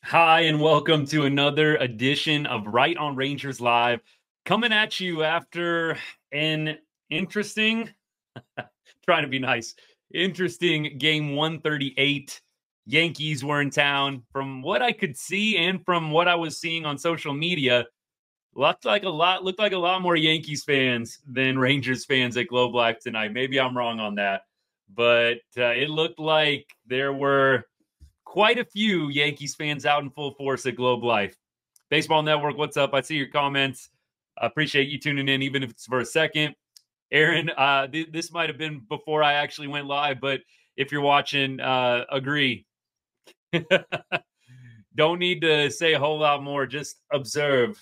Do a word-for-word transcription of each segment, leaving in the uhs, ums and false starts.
Hi, and welcome to another edition of Right on Rangers Live. Coming at you after an interesting, trying to be nice, interesting game one thirty-eight. Yankees were in town. From what I could see and from what I was seeing on social media, looked like a lot looked like a lot more Yankees fans than Rangers fans at Globe Life tonight. Maybe I'm wrong on that, but uh, it looked like there were quite a few Yankees fans out in full force at Globe Life. Baseball Network, what's up? I see your comments. I appreciate you tuning in, even if it's for a second. Aaron, uh, th- this might have been before I actually went live, but if you're watching, uh, agree. Don't need to say a whole lot more. Just observe.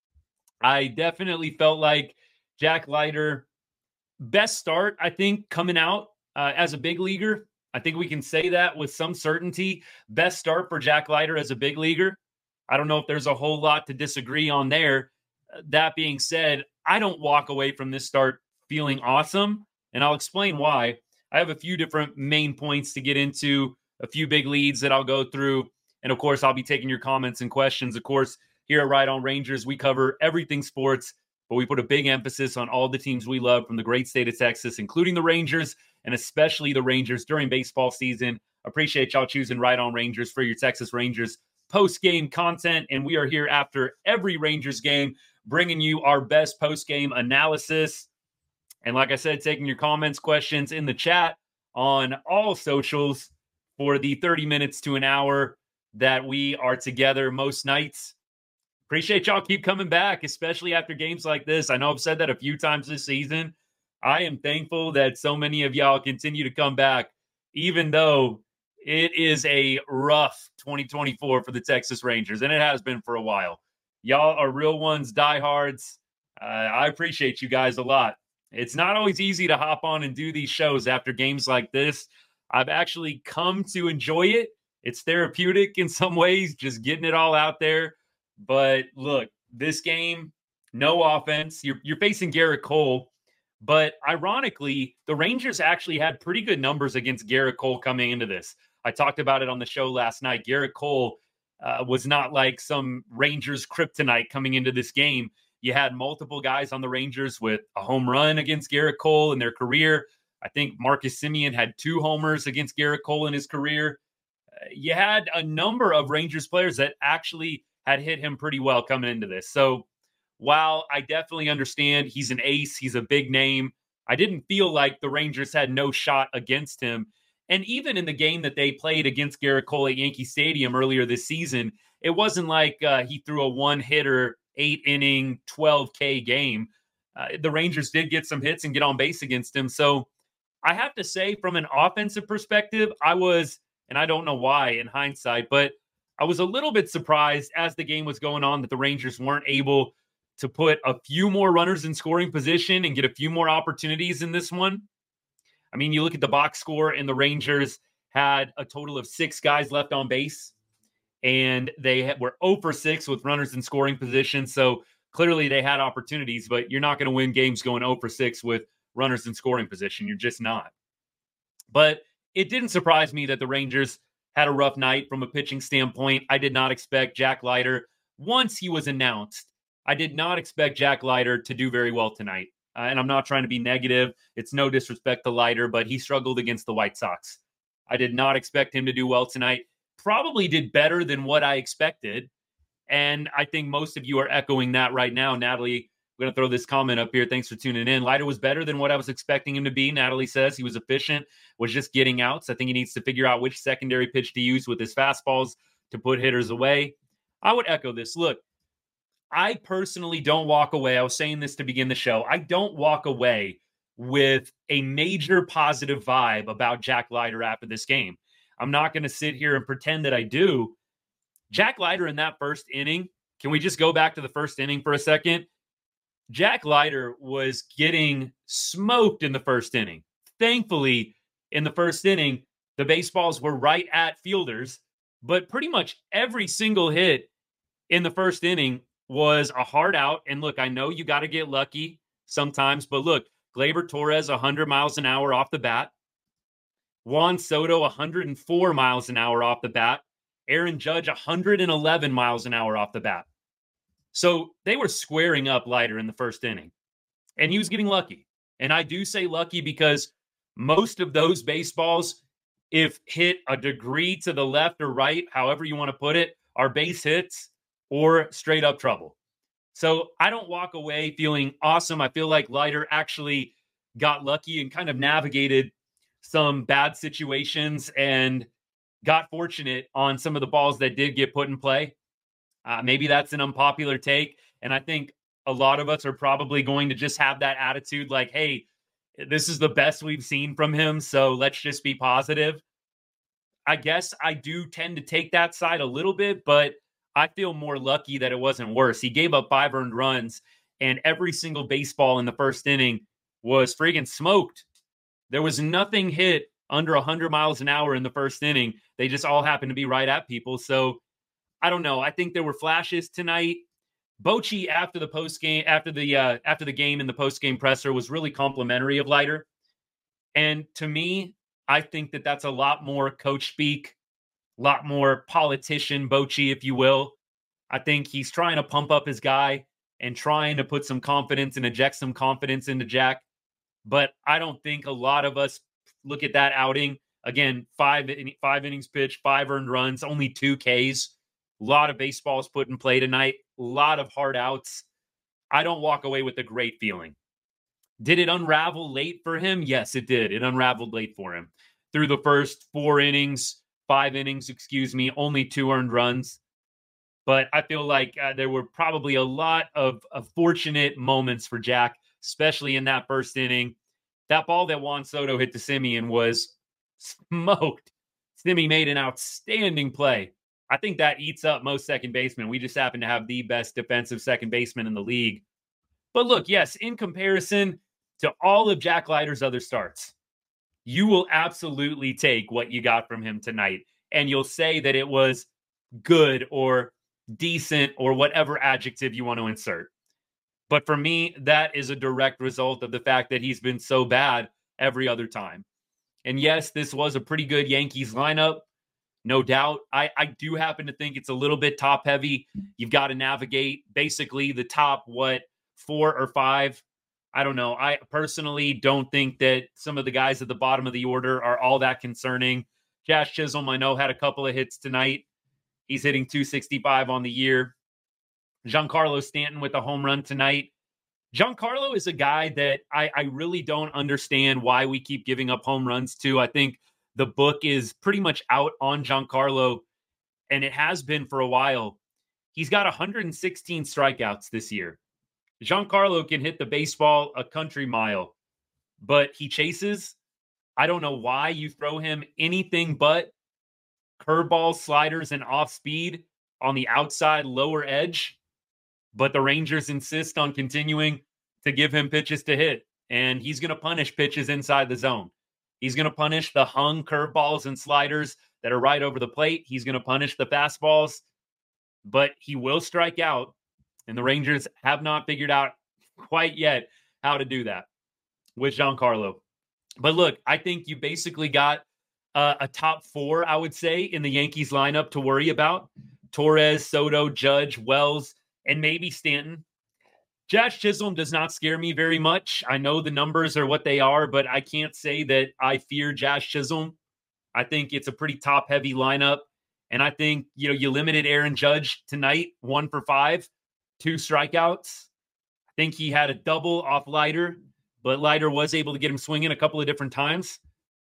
I definitely felt like Jack Leiter, best start, I think, coming out uh, as a big leaguer. I think we can say that with some certainty. Best start for Jack Leiter as a big leaguer. I don't know if there's a whole lot to disagree on there. That being said, I don't walk away from this start feeling awesome, and I'll explain why. I have a few different main points to get into, a few big leads that I'll go through, and of course, I'll be taking your comments and questions. Of course, here at Right on Rangers, we cover everything sports, but we put a big emphasis on all the teams we love from the great state of Texas, including the Rangers, and especially the Rangers during baseball season. Appreciate y'all choosing Right on Rangers for your Texas Rangers post-game content, and we are here after every Rangers game, bringing you our best post-game analysis. And like I said, taking your comments, questions in the chat on all socials for the thirty minutes to an hour that we are together most nights. Appreciate y'all keep coming back, especially after games like this. I know I've said that a few times this season. I am thankful that so many of y'all continue to come back, even though it is a rough twenty twenty-four for the Texas Rangers, and it has been for a while. Y'all are real ones, diehards. Uh, I appreciate you guys a lot. It's not always easy to hop on and do these shows after games like this. I've actually come to enjoy it. It's therapeutic in some ways, just getting it all out there. But look, this game, no offense. You're, you're facing Garrett Cole. But ironically, the Rangers actually had pretty good numbers against Garrett Cole coming into this. I talked about it on the show last night. Garrett Cole uh, was not like some Rangers kryptonite coming into this game. You had multiple guys on the Rangers with a home run against Garrett Cole in their career. I think Marcus Semien had two homers against Garrett Cole in his career. Uh, you had a number of Rangers players that actually had hit him pretty well coming into this. So while I definitely understand he's an ace, he's a big name, I didn't feel like the Rangers had no shot against him. And even in the game that they played against Garrett Cole at Yankee Stadium earlier this season, it wasn't like uh, he threw a one-hitter, eight-inning, twelve K game. Uh, the Rangers did get some hits and get on base against him. So I have to say, from an offensive perspective, I was, and I don't know why in hindsight, but I was a little bit surprised as the game was going on that the Rangers weren't able to put a few more runners in scoring position and get a few more opportunities in this one. I mean, you look at the box score, and the Rangers had a total of six guys left on base, and they were zero for six with runners in scoring position. So clearly they had opportunities, but you're not going to win games going zero for six with runners in scoring position. You're just not. But it didn't surprise me that the Rangers had a rough night from a pitching standpoint. I did not expect Jack Leiter, once he was announced, I did not expect Jack Leiter to do very well tonight. Uh, and I'm not trying to be negative. It's no disrespect to Leiter, but he struggled against the White Sox. I did not expect him to do well tonight. Probably did better than what I expected. And I think most of you are echoing that right now. Natalie, I'm going to throw this comment up here. Thanks for tuning in. Leiter was better than what I was expecting him to be. Natalie says he was efficient, was just getting outs. I think he needs to figure out which secondary pitch to use with his fastballs to put hitters away. I would echo this. Look, I personally don't walk away. I was saying this to begin the show. I don't walk away with a major positive vibe about Jack Leiter after this game. I'm not going to sit here and pretend that I do. Jack Leiter in that first inning, can we just go back to the first inning for a second? Jack Leiter was getting smoked in the first inning. Thankfully, in the first inning, the baseballs were right at fielders, but pretty much every single hit in the first inning was a hard out. And look, I know you got to get lucky sometimes, but look, Gleyber Torres, one hundred miles an hour off the bat. Juan Soto, one hundred four miles an hour off the bat. Aaron Judge, one hundred eleven miles an hour off the bat. So they were squaring up Leiter in the first inning, and he was getting lucky. And I do say lucky because most of those baseballs, if hit a degree to the left or right, however you want to put it, are base hits or straight up trouble. So I don't walk away feeling awesome. I feel like Leiter actually got lucky and kind of navigated some bad situations and got fortunate on some of the balls that did get put in play. Uh, maybe that's an unpopular take. And I think a lot of us are probably going to just have that attitude like, hey, this is the best we've seen from him, so let's just be positive. I guess I do tend to take that side a little bit, but I feel more lucky that it wasn't worse. He gave up five earned runs, and every single baseball in the first inning was friggin' smoked. There was nothing hit under one hundred miles an hour in the first inning. They just all happened to be right at people. So I don't know. I think there were flashes tonight. Bochy after the post game, after the uh, after the game in the post game presser was really complimentary of Leiter, and to me, I think that that's a lot more coach speak, a lot more politician Bochy, if you will. I think he's trying to pump up his guy and trying to put some confidence and inject some confidence into Jack. But I don't think a lot of us look at that outing again. Five five innings pitched, five earned runs, only two Ks. A lot of baseballs put in play tonight. A lot of hard outs. I don't walk away with a great feeling. Did it unravel late for him? Yes, it did. It unraveled late for him. Through the first four innings, five innings, excuse me, only two earned runs. But I feel like uh, there were probably a lot of, of fortunate moments for Jack, especially in that first inning. That ball that Juan Soto hit to Semien was smoked. Semien made an outstanding play. I think that eats up most second basemen. We just happen to have the best defensive second baseman in the league. But look, yes, in comparison to all of Jack Leiter's other starts, you will absolutely take what you got from him tonight, and you'll say that it was good or decent or whatever adjective you want to insert. But for me, that is a direct result of the fact that he's been so bad every other time. And yes, this was a pretty good Yankees lineup. No doubt. I, I do happen to think it's a little bit top heavy. You've got to navigate basically the top, what, four or five. I don't know. I personally don't think that some of the guys at the bottom of the order are all that concerning. Jazz Chisholm, I know, had a couple of hits tonight. He's hitting two sixty-five on the year. Giancarlo Stanton with a home run tonight. Giancarlo is a guy that I, I really don't understand why we keep giving up home runs to. I think the book is pretty much out on Giancarlo, and it has been for a while. He's got one hundred sixteen strikeouts this year. Giancarlo can hit the baseball a country mile, but he chases. I don't know why you throw him anything but curveballs, sliders, and off speed on the outside lower edge. But the Rangers insist on continuing to give him pitches to hit, and he's going to punish pitches inside the zone. He's going to punish the hung curveballs and sliders that are right over the plate. He's going to punish the fastballs, but he will strike out. And the Rangers have not figured out quite yet how to do that with Giancarlo. But look, I think you basically got uh, a top four, I would say, in the Yankees lineup to worry about. Torres, Soto, Judge, Wells, and maybe Stanton. Jazz Chisholm does not scare me very much. I know the numbers are what they are, but I can't say that I fear Jazz Chisholm. I think it's a pretty top-heavy lineup. And I think, you know, you limited Aaron Judge tonight, one for five. Two strikeouts. I think he had a double off Leiter, but Leiter was able to get him swinging a couple of different times.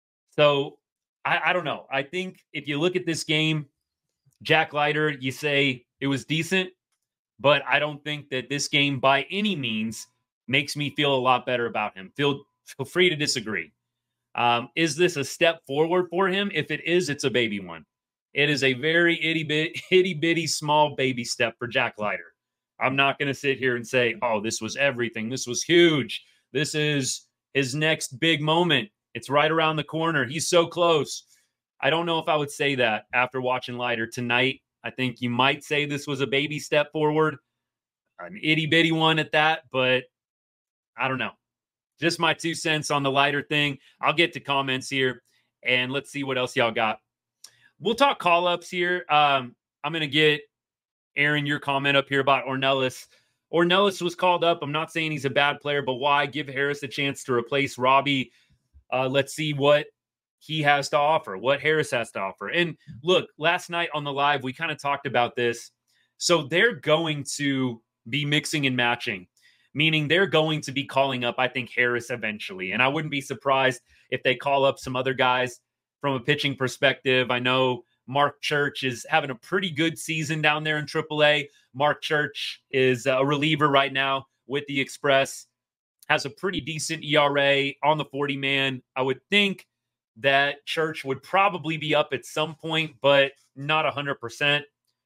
So I, I don't know. I think if you look at this game, Jack Leiter, you say it was decent, but I don't think that this game by any means makes me feel a lot better about him. Feel, feel free to disagree. Um, is this a step forward for him? If it is, it's a baby one. It is a very itty bit, itty bitty small baby step for Jack Leiter. I'm not going to sit here and say, oh, this was everything. This was huge. This is his next big moment. It's right around the corner. He's so close. I don't know if I would say that after watching Leiter tonight. I think you might say this was a baby step forward, an itty bitty one at that, but I don't know. Just my two cents on the Leiter thing. I'll get to comments here and let's see what else y'all got. we'll talk call-ups here. Um, I'm going to get, Aaron, your comment up here about Ornelas. Ornelas was called up. I'm not saying he's a bad player, but why give Harris a chance to replace Robbie? Uh, let's see what he has to offer, what Harris has to offer. And look, last night on the live, we kind of talked about this. So they're going to be mixing and matching, meaning they're going to be calling up, I think, Harris eventually. And I wouldn't be surprised if they call up some other guys from a pitching perspective. I know Mark Church is having a pretty good season down there in triple A. Mark Church is a reliever right now with the Express, has a pretty decent E R A on the forty man. I would think that Church would probably be up at some point, but not one hundred percent.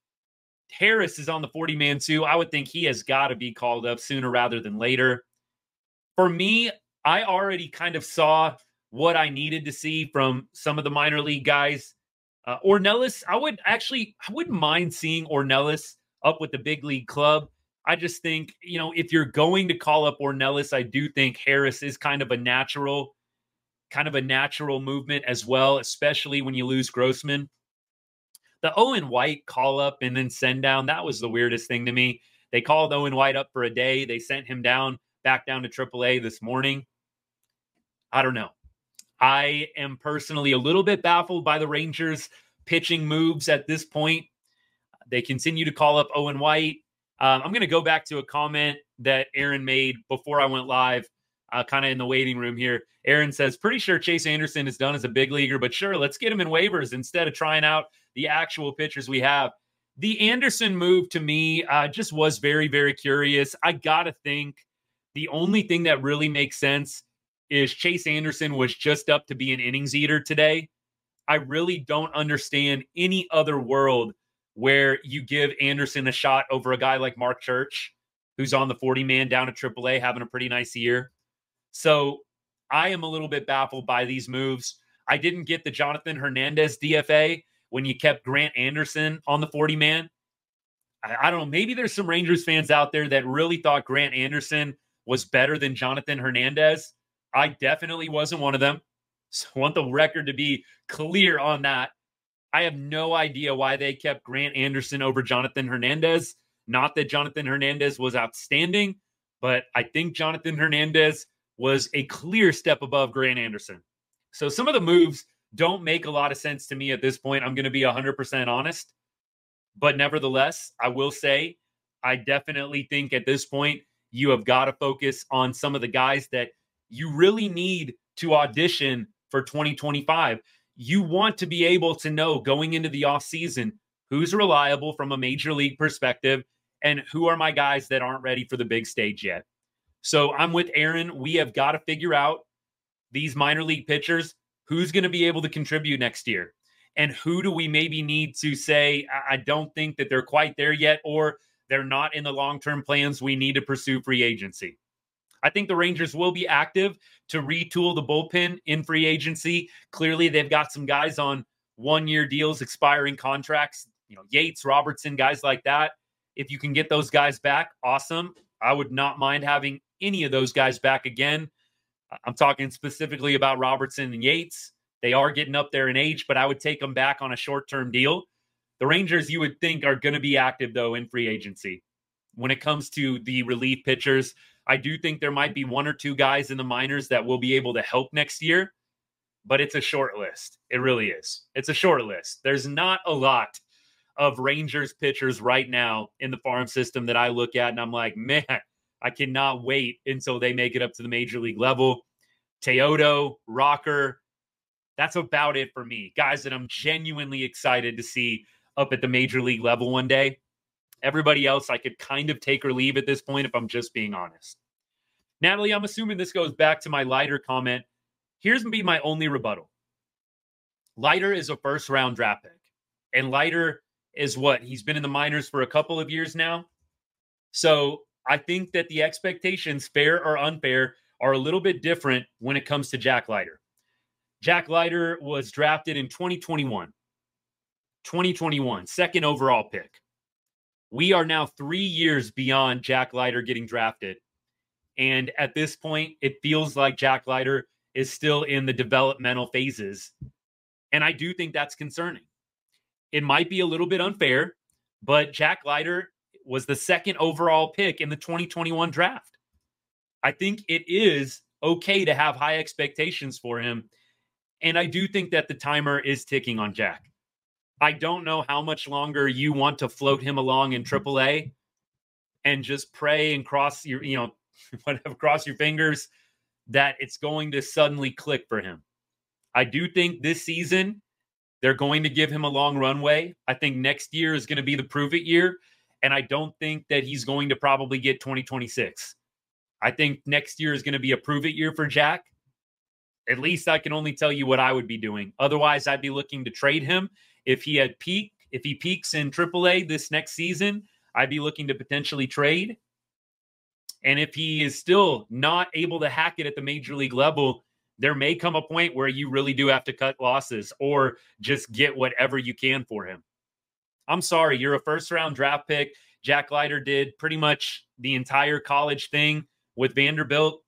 Harris is on the forty man too. I would think he has got to be called up sooner rather than later. For me, I already kind of saw what I needed to see from some of the minor league guys. Uh, Ornelas, I would actually, I wouldn't mind seeing Ornelas up with the big league club. I just think, you know, if you're going to call up Ornelas, I do think Harris is kind of a natural, kind of a natural movement as well, especially when you lose Grossman. The Owen White call up and then send down, that was the weirdest thing to me. They called Owen White up for a day. They sent him down, back down to triple A this morning. I don't know. I am personally a little bit baffled by the Rangers pitching moves at this point. They continue to call up Owen White. Um, I'm going to go back to a comment that Aaron made before I went live, uh, kind of in the waiting room here. Aaron says, pretty sure Chase Anderson is done as a big leaguer, but sure, let's get him in waivers instead of trying out the actual pitchers we have. The Anderson move to me uh, just was very, very curious. I got to think the only thing that really makes sense is Chase Anderson was just up to be an innings eater today. I really don't understand any other world where you give Anderson a shot over a guy like Mark Church, who's on the forty man down at triple A, having a pretty nice year. So I am a little bit baffled by these moves. I didn't get the Jonathan Hernandez D F A when you kept Grant Anderson on the forty man. I, I don't know. Maybe there's some Rangers fans out there that really thought Grant Anderson was better than Jonathan Hernandez. I definitely wasn't one of them. So I want the record to be clear on that. I have no idea why they kept Grant Anderson over Jonathan Hernandez. Not that Jonathan Hernandez was outstanding, but I think Jonathan Hernandez was a clear step above Grant Anderson. So some of the moves don't make a lot of sense to me at this point. I'm going to be one hundred percent honest. But nevertheless, I will say, I definitely think at this point, you have got to focus on some of the guys that you really need to audition for twenty twenty-five. You want to be able to know going into the offseason who's reliable from a major league perspective and who are my guys that aren't ready for the big stage yet. So I'm with Aaron. We have got to figure out these minor league pitchers, who's going to be able to contribute next year, and who do we maybe need to say, I don't think that they're quite there yet, or they're not in the long-term plans. We need to pursue free agency. I think the Rangers will be active to retool the bullpen in free agency. Clearly, they've got some guys on one-year deals, expiring contracts, you know, Yates, Robertson, guys like that. If you can get those guys back, awesome. I would not mind having any of those guys back again. I'm talking specifically about Robertson and Yates. They are getting up there in age, but I would take them back on a short-term deal. The Rangers, you would think, are going to be active, though, in free agency. When it comes to the relief pitchers, I do think there might be one or two guys in the minors that will be able to help next year, but it's a short list. It really is. It's a short list. There's not a lot of Rangers pitchers right now in the farm system that I look at, and I'm like, man, I cannot wait until they make it up to the major league level. Teodo, Rocker, that's about it for me. Guys that I'm genuinely excited to see up at the major league level one day. Everybody else, I could kind of take or leave at this point if I'm just being honest. Natalie, I'm assuming this goes back to my Leiter comment. Here's be my only rebuttal. Leiter is a first-round draft pick. And Leiter is what? He's been in the minors for a couple of years now. So I think that the expectations, fair or unfair, are a little bit different when it comes to Jack Leiter. Jack Leiter was drafted in twenty twenty-one. twenty twenty-one, second overall pick. We are now three years beyond Jack Leiter getting drafted. And at this point, it feels like Jack Leiter is still in the developmental phases. And I do think that's concerning. it might be a little bit unfair, but Jack Leiter was the second overall pick in the twenty twenty-one draft. I think it is okay to have high expectations for him. And I do think that the timer is ticking on Jack. I don't know how much longer you want to float him along in triple A and just pray and cross your, you know, whatever, cross your fingers that it's going to suddenly click for him. I do think this season they're going to give him a long runway. I think next year is going to be the prove it year. And I don't think that he's going to probably get twenty twenty-six. I think next year is going to be a prove it year for Jack. At least I can only tell you what I would be doing. Otherwise, I'd be looking to trade him. If he had peaked, if he peaks in triple A this next season, I'd be looking to potentially trade. And if he is still not able to hack it at the major league level, there may come a point where you really do have to cut losses or just get whatever you can for him. I'm sorry, you're a first round draft pick. Jack Leiter did pretty much the entire college thing with Vanderbilt.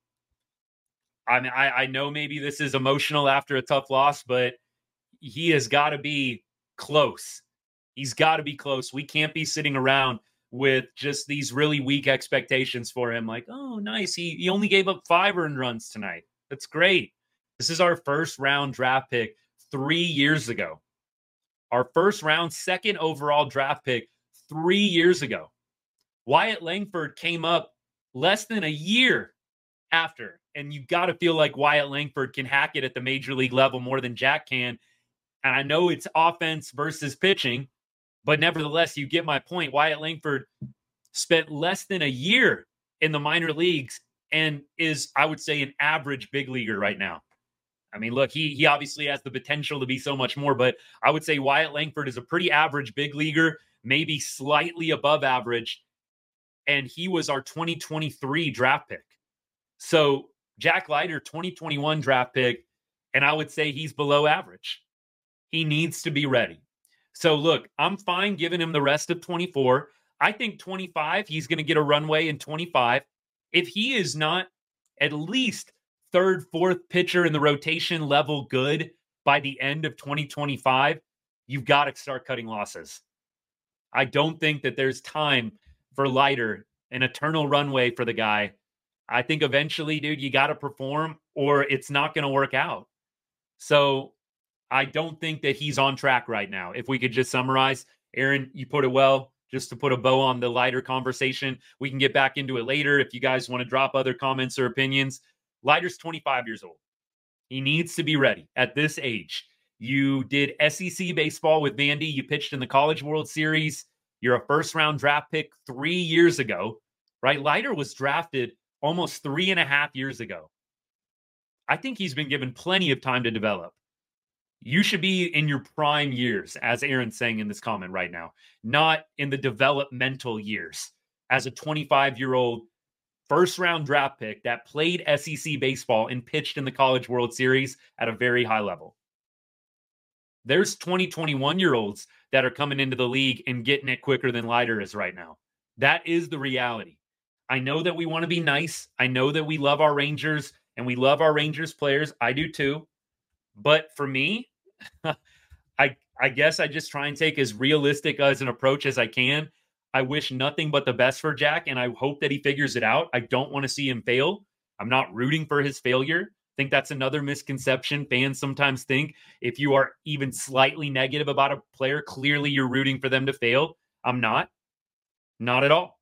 I mean, I, I know maybe this is emotional after a tough loss, but he has got to be close. He's got to be close. We can't be sitting around with just these really weak expectations for him. Like, oh, nice. He, he only gave up five earned runs tonight. That's great. This is our first round draft pick three years ago. Our first round, second overall draft pick three years ago. Wyatt Langford came up less than a year after. And you've got to feel like Wyatt Langford can hack it at the major league level more than Jack can. And I know it's offense versus pitching, but nevertheless, you get my point. Wyatt Langford spent less than a year in the minor leagues and is, I would say, an average big leaguer right now. I mean, look, he he obviously has the potential to be so much more, but I would say Wyatt Langford is a pretty average big leaguer, maybe slightly above average, and he was our twenty twenty-three draft pick. So Jack Leiter, twenty twenty-one draft pick, and I would say he's below average. He needs to be ready. So look, I'm fine giving him the rest of twenty-four. I think twenty-five, he's going to get a runway in twenty-five. If he is not at least third, fourth pitcher in the rotation level good by the end of twenty twenty-five, you've got to start cutting losses. I don't think that there's time for Leiter, an eternal runway for the guy. I think eventually, dude, you got to perform or it's not going to work out. So I don't think that he's on track right now. If we could just summarize, Aaron, you put it well, just to put a bow on the Leiter conversation. We can get back into it later if you guys want to drop other comments or opinions. Leiter's twenty-five years old. He needs to be ready at this age. You did S E C baseball with Vandy. You pitched in the College World Series. You're a first-round draft pick three years ago, right? Leiter was drafted almost three and a half years ago. I think he's been given plenty of time to develop. You should be in your prime years, as Aaron's saying in this comment right now, not in the developmental years as a twenty-five-year-old first-round draft pick that played S E C baseball and pitched in the College World Series at a very high level. There's twenty, twenty-one-year-olds that are coming into the league and getting it quicker than Leiter is right now. That is the reality. I know that we want to be nice. I know that we love our Rangers and we love our Rangers players. I do too. But for me, I I guess I just try and take as realistic as an approach as I can. I wish nothing but the best for Jack, and I hope that he figures it out. I don't want to see him fail. I'm not rooting for his failure. I think that's another misconception. Fans sometimes think if you are even slightly negative about a player, clearly you're rooting for them to fail. I'm not. Not at all.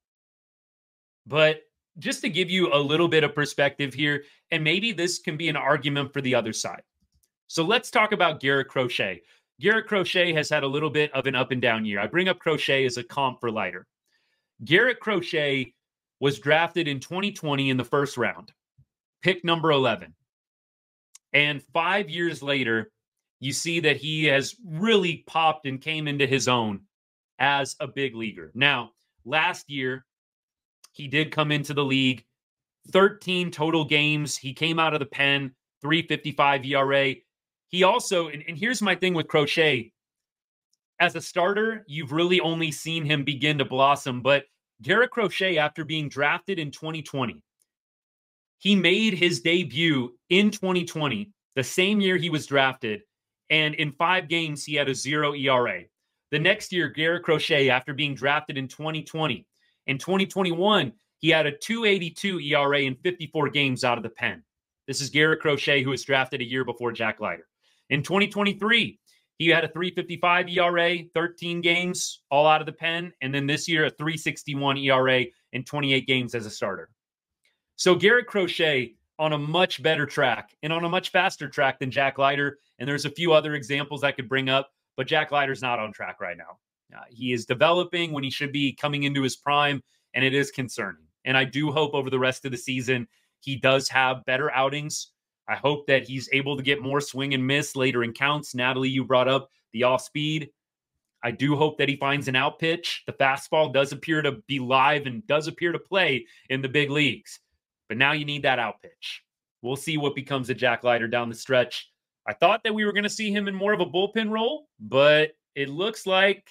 But just to give you a little bit of perspective here, and maybe this can be an argument for the other side. So let's talk about Garrett Crochet. Garrett Crochet has had a little bit of an up and down year. I bring up Crochet as a comp for Leiter. Garrett Crochet was drafted in twenty twenty in the first round, pick number eleven. And five years later, you see that he has really popped and came into his own as a big leaguer. Now, last year, he did come into the league, thirteen total games. He came out of the pen, three fifty-five E R A. He also, and, and here's my thing with Crochet. As a starter, you've really only seen him begin to blossom. But Garrett Crochet, after being drafted in twenty twenty, he made his debut in twenty twenty, the same year he was drafted. And in five games, he had a zero E R A. The next year, Garrett Crochet, after being drafted in twenty twenty, in twenty twenty-one, he had a two eighty-two E R A in fifty-four games out of the pen. This is Garrett Crochet, who was drafted a year before Jack Leiter. In twenty twenty-three, he had a three fifty-five E R A, thirteen games, all out of the pen. And then this year, a three sixty-one E R A in twenty-eight games as a starter. So Garrett Crochet on a much better track and on a much faster track than Jack Leiter. And there's a few other examples I could bring up, but Jack Leiter's not on track right now. Uh, he is developing when he should be coming into his prime, and it is concerning. And I do hope over the rest of the season, he does have better outings. I hope that he's able to get more swing and miss later in counts. Natalie, you brought up the off speed. I do hope that he finds an out pitch. The fastball does appear to be live and does appear to play in the big leagues. But now you need that out pitch. We'll see what becomes of Jack Leiter down the stretch. I thought that we were going to see him in more of a bullpen role, but it looks like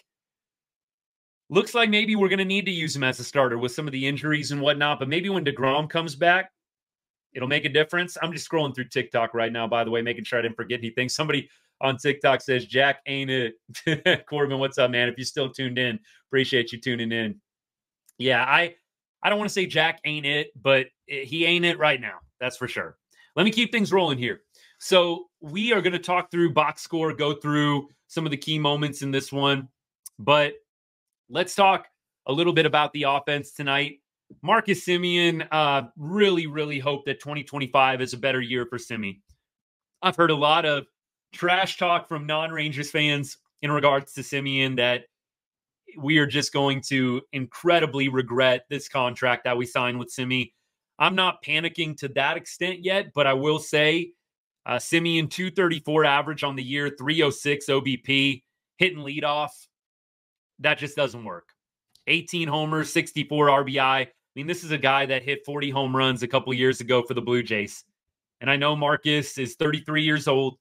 looks like maybe we're going to need to use him as a starter with some of the injuries and whatnot. But maybe when DeGrom comes back, it'll make a difference. I'm just scrolling through TikTok right now, by the way, making sure I didn't forget anything. Somebody on TikTok says, Jack ain't it. Corbin, what's up, man? If you're still tuned in, appreciate you tuning in. Yeah, I I don't want to say Jack ain't it, but he ain't it right now. That's for sure. Let me keep things rolling here. So we are going to talk through box score, go through some of the key moments in this one. But let's talk a little bit about the offense tonight. Marcus Semien, uh, really, really hope that twenty twenty-five is a better year for Semien. I've heard a lot of trash talk from non-Rangers fans in regards to Semien that we are just going to incredibly regret this contract that we signed with Semien. I'm not panicking to that extent yet, but I will say uh, Semien two thirty-four average on the year, three oh six O B P, hitting leadoff. That just doesn't work. eighteen homers, sixty-four R B I. I mean, this is a guy that hit forty home runs a couple years ago for the Blue Jays. And I know Marcus is thirty-three years old.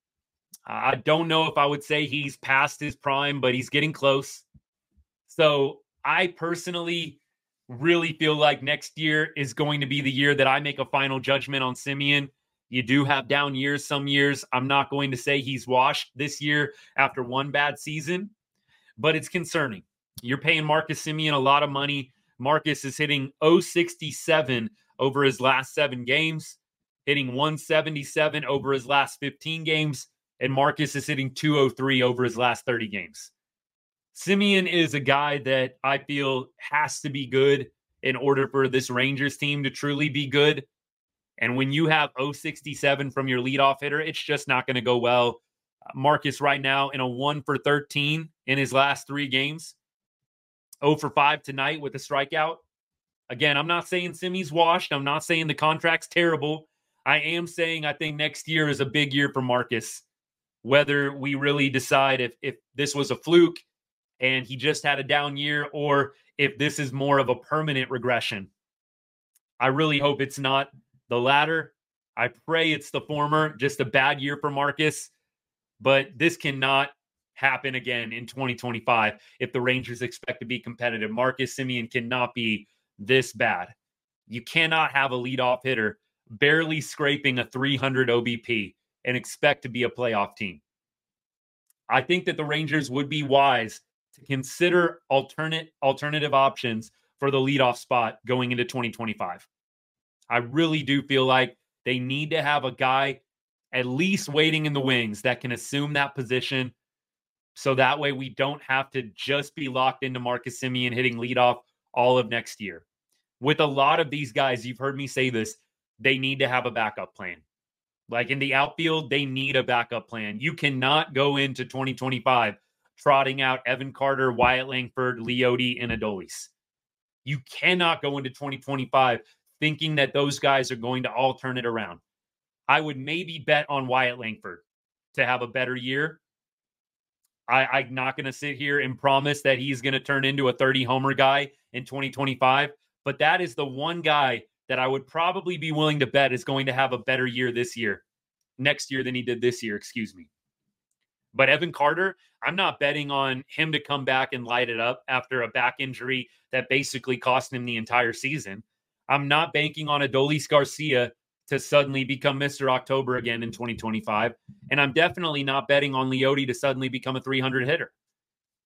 I don't know if I would say he's past his prime, but he's getting close. So I personally really feel like next year is going to be the year that I make a final judgment on Semien. You do have down years some years. I'm not going to say he's washed this year after one bad season, but it's concerning. You're paying Marcus Semien a lot of money. Marcus is hitting oh sixty-seven over his last seven games, hitting one seventy-seven over his last fifteen games, and Marcus is hitting two oh three over his last thirty games. Semien is a guy that I feel has to be good in order for this Rangers team to truly be good. And when you have oh sixty-seven from your leadoff hitter, it's just not going to go well. Marcus right now in a one for thirteen in his last three games. oh for five tonight with a strikeout. Again, I'm not saying Semi's washed. I'm not saying the contract's terrible. I am saying I think next year is a big year for Marcus. Whether we really decide if, if this was a fluke and he just had a down year, or if this is more of a permanent regression. I really hope it's not the latter. I pray it's the former, just a bad year for Marcus. But this cannot happen again in twenty twenty-five if the Rangers expect to be competitive. Marcus Semien cannot be this bad. You cannot have a leadoff hitter barely scraping a three hundred O B P and expect to be a playoff team. I think that the Rangers would be wise to consider alternate alternative options for the leadoff spot going into twenty twenty-five. I really do feel like they need to have a guy at least waiting in the wings that can assume that position, so that way we don't have to just be locked into Marcus Semien hitting leadoff all of next year. With a lot of these guys, you've heard me say this, they need to have a backup plan. Like in the outfield, they need a backup plan. You cannot go into twenty twenty-five trotting out Evan Carter, Wyatt Langford, Leote, and Adolis. You cannot go into twenty twenty-five thinking that those guys are going to all turn it around. I would maybe bet on Wyatt Langford to have a better year. I, I'm not going to sit here and promise that he's going to turn into a thirty homer guy in twenty twenty-five, but that is the one guy that I would probably be willing to bet is going to have a better year this year, next year than he did this year, excuse me. But Evan Carter, I'm not betting on him to come back and light it up after a back injury that basically cost him the entire season. I'm not banking on Adolis Garcia to suddenly become Mister October again in twenty twenty-five. And I'm definitely not betting on Leote to suddenly become a three hundred hitter.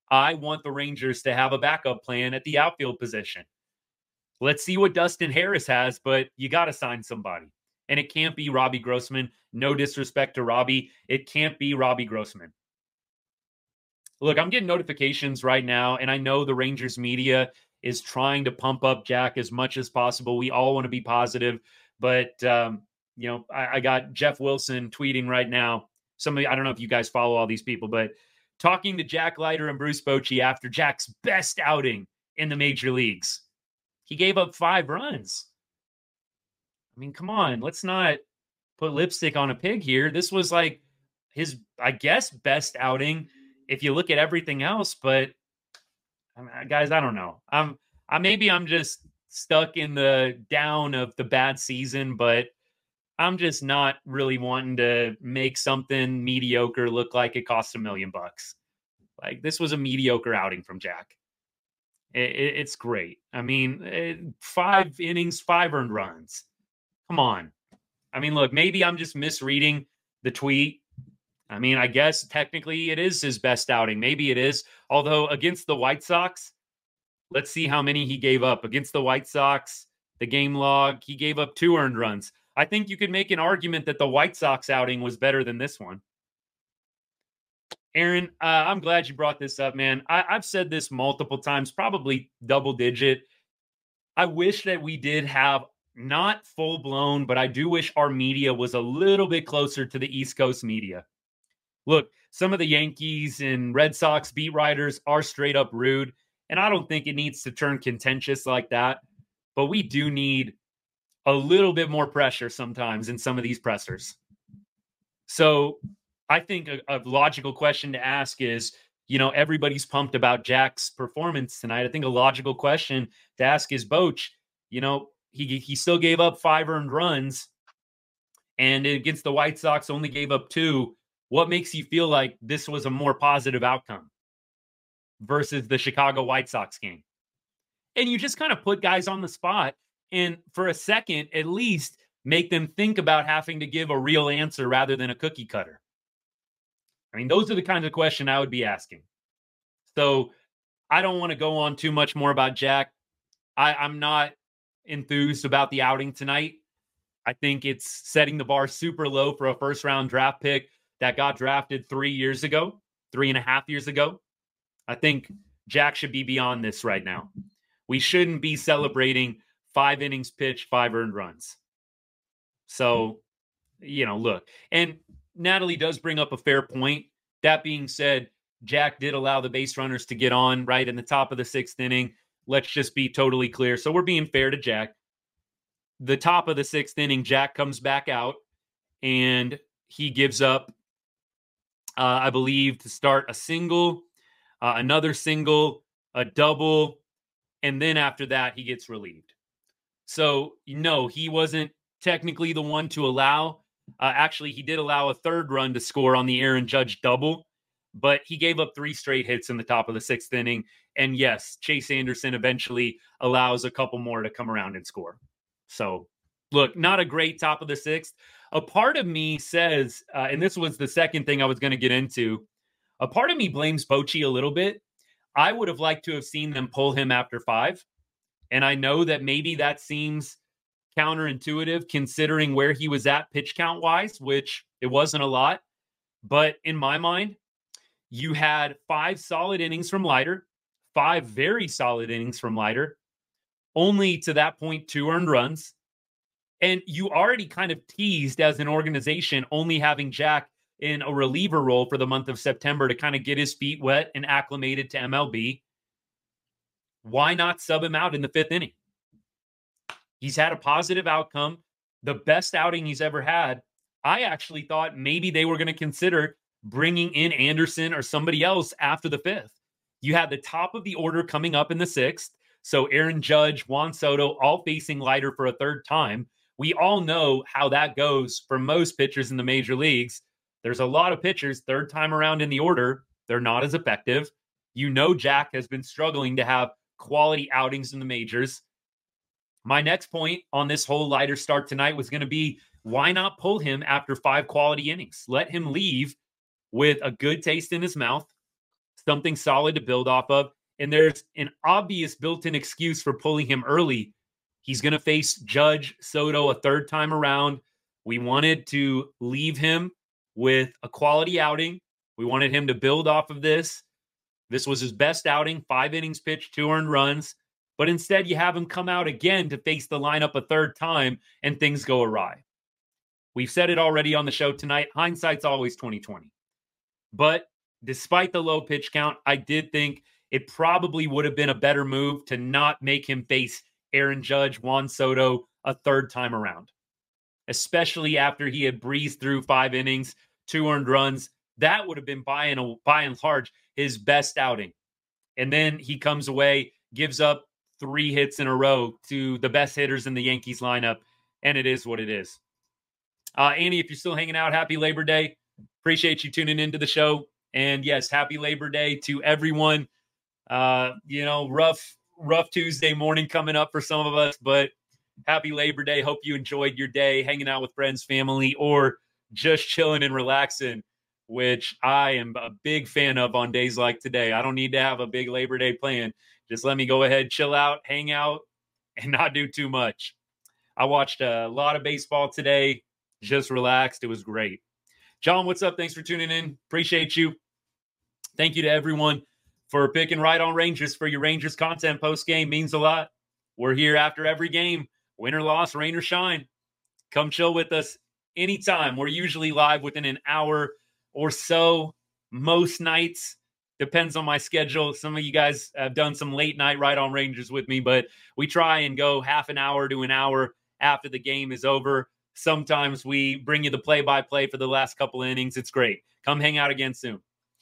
I want the Rangers to have a backup plan at the outfield position. Let's see what Dustin Harris has, but you got to sign somebody. And it can't be Robbie Grossman. No disrespect to Robbie. It can't be Robbie Grossman. Look, I'm getting notifications right now, and I know the Rangers media is trying to pump up Jack as much as possible. We all want to be positive, but, um, you know, I, I got Jeff Wilson tweeting right now. Somebody, I don't know if you guys follow all these people, but talking to Jack Leiter and Bruce Bochy after Jack's best outing in the major leagues. He gave up five runs. I mean, come on, let's not put lipstick on a pig here. This was like his, I guess, best outing if you look at everything else. But I mean, guys, I don't know. I'm, I maybe I'm just stuck in the down of the bad season, but I'm just not really wanting to make something mediocre look like it cost a million bucks. Like, this was a mediocre outing from Jack. It, it, it's great. I mean, it, five innings, five earned runs. Come on. I mean, look, maybe I'm just misreading the tweet. I mean, I guess technically it is his best outing. Maybe it is. Although against the White Sox, let's see how many he gave up. Against the White Sox, the game log, he gave up two earned runs. I think you could make an argument that the White Sox outing was better than this one. Aaron, uh, I'm glad you brought this up, man. I, I've said this multiple times, probably double digit. I wish that we did have not full blown, but I do wish our media was a little bit closer to the East Coast media. Look, some of the Yankees and Red Sox beat writers are straight up rude, and I don't think it needs to turn contentious like that. But we do need a little bit more pressure sometimes in some of these pressers. So I think a, a logical question to ask is, you know, everybody's pumped about Jack's performance tonight. I think a logical question to ask is, Boch, you know, he he still gave up five earned runs, and against the White Sox only gave up two. What makes you feel like this was a more positive outcome versus the Chicago White Sox game? And you just kind of put guys on the spot, and for a second, at least, make them think about having to give a real answer rather than a cookie cutter. I mean, those are the kinds of questions I would be asking. So I don't want to go on too much more about Jack. I, I'm not enthused about the outing tonight. I think it's setting the bar super low for a first round draft pick that got drafted three years ago, three and a half years ago. I think Jack should be beyond this right now. We shouldn't be celebrating five innings pitched, five earned runs. So, you know, look, and Natalie does bring up a fair point. That being said, Jack did allow the base runners to get on right in the top of the sixth inning. Let's just be totally clear. So we're being fair to Jack. The top of the sixth inning, Jack comes back out and he gives up, uh, I believe, to start a single, uh, another single, a double, and then after that, he gets relieved. So, no, he wasn't technically the one to allow. Uh, actually, he did allow a third run to score on the Aaron Judge double, but he gave up three straight hits in the top of the sixth inning. And yes, Chase Anderson eventually allows a couple more to come around and score. So, look, not a great top of the sixth. A part of me says, uh, and this was the second thing I was going to get into, a part of me blames Bochy a little bit. I would have liked to have seen them pull him after five. And I know that maybe that seems counterintuitive considering where he was at pitch count wise, which it wasn't a lot. But in my mind, you had five solid innings from Leiter, five very solid innings from Leiter, only to that point, two earned runs. And you already kind of teased as an organization only having Jack in a reliever role for the month of September to kind of get his feet wet and acclimated to M L B. Why not sub him out in the fifth inning? He's had a positive outcome, the best outing he's ever had. I actually thought maybe they were going to consider bringing in Anderson or somebody else after the fifth. You had the top of the order coming up in the sixth. So Aaron Judge, Juan Soto, all facing Leiter for a third time. We all know how that goes for most pitchers in the major leagues. There's a lot of pitchers, third time around in the order, they're not as effective. You know Jack has been struggling to have quality outings in the majors. My next point on this whole Leiter start tonight was going to be, why not pull him after five quality innings? Let him leave with a good taste in his mouth, something solid to build off of. And there's an obvious built-in excuse for pulling him early. He's going to face Judge Soto a third time around. We wanted to leave him with a quality outing. We wanted him to build off of this. This was his best outing, five innings pitched, two earned runs. But instead, you have him come out again to face the lineup a third time, and things go awry. We've said it already on the show tonight. Hindsight's always twenty twenty. But despite the low pitch count, I did think it probably would have been a better move to not make him face Aaron Judge, Juan Soto a third time around, especially after he had breezed through five innings, two earned runs. That would have been by and, by and large his best outing. And then he comes away, gives up three hits in a row to the best hitters in the Yankees lineup, and it is what it is. Uh, Annie, if you're still hanging out, happy Labor Day. Appreciate you tuning into the show. And yes, happy Labor Day to everyone. Uh, you know, rough, rough Tuesday morning coming up for some of us, but happy Labor Day. Hope you enjoyed your day hanging out with friends, family, or just chilling and relaxing, which I am a big fan of on days like today. I don't need to have a big Labor Day plan. Just let me go ahead, chill out, hang out, and not do too much. I watched a lot of baseball today, just relaxed. It was great. John, what's up? Thanks for tuning in. Appreciate you. Thank you to everyone for picking Right on Rangers for your Rangers content post-game. Means a lot. We're here after every game. Win or loss, rain or shine. Come chill with us anytime. We're usually live within an hour or so. Most nights. Depends on my schedule. Some of you guys have done some late night Right on Rangers with me, but we try and go half an hour to an hour after the game is over. Sometimes we bring you the play-by-play for the last couple of innings. It's great. Come hang out again soon.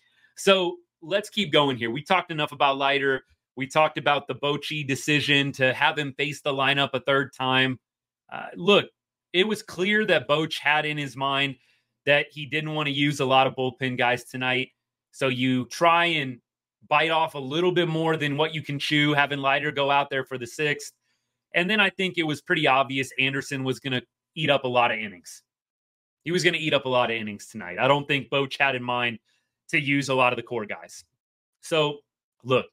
So let's keep going here. We talked enough about Leiter. We talked about the Bochy decision to have him face the lineup a third time. Uh, look, it was clear that Boch had in his mind that he didn't want to use a lot of bullpen guys tonight. So you try and bite off a little bit more than what you can chew, having Leiter go out there for the sixth. And then I think it was pretty obvious Anderson was going to eat up a lot of innings. He was going to eat up a lot of innings tonight. I don't think Boch had in mind to use a lot of the core guys. So, look,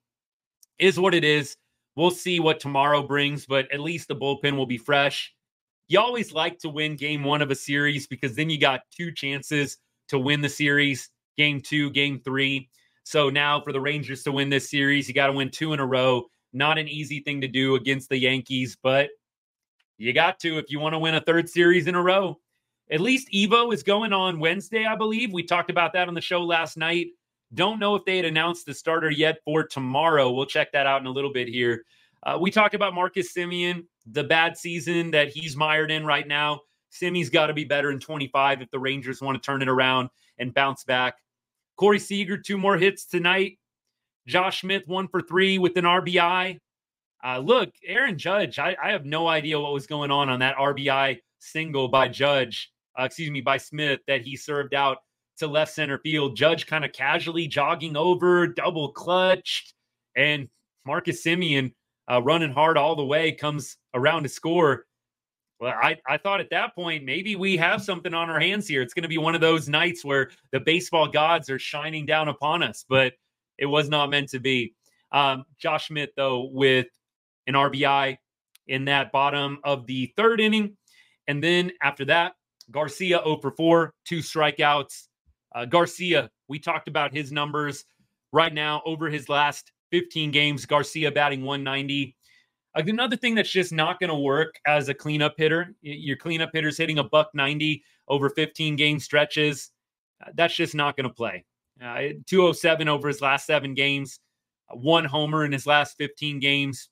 is what it is. We'll see what tomorrow brings, but at least the bullpen will be fresh. You always like to win game one of a series because then you got two chances to win the series, game two, game three. So now for the Rangers to win this series, you got to win two in a row. Not an easy thing to do against the Yankees, but you got to if you want to win a third series in a row. At least Evo is going on Wednesday, I believe. We talked about that on the show last night. Don't know if they had announced the starter yet for tomorrow. We'll check that out in a little bit here. Uh, we talked about Marcus Semien, the bad season that he's mired in right now. Semi's got to be better in twenty-five if the Rangers want to turn it around and bounce back. Corey Seager, two more hits tonight. Josh Smith, one for three with an R B I. Uh, look, Aaron Judge, I, I have no idea what was going on on that R B I single by Judge, uh, excuse me, by Smith that he served out to left center field. Judge kind of casually jogging over, double clutched, and Marcus Semien uh, running hard all the way comes around to score. Well, I, I thought at that point, maybe we have something on our hands here. It's going to be one of those nights where the baseball gods are shining down upon us, but it was not meant to be. Um, Josh Smith, though, with an R B I in that bottom of the third inning. And then after that, Garcia oh for four, two strikeouts. Uh, Garcia, we talked about his numbers right now over his last fifteen games. Garcia batting one ninety. Another thing that's just not going to work as a cleanup hitter. Your cleanup hitter's hitting a buck ninety over fifteen game stretches. Uh, that's just not going to play. Uh, two oh seven over his last seven games. Uh, one homer in his last fifteen games.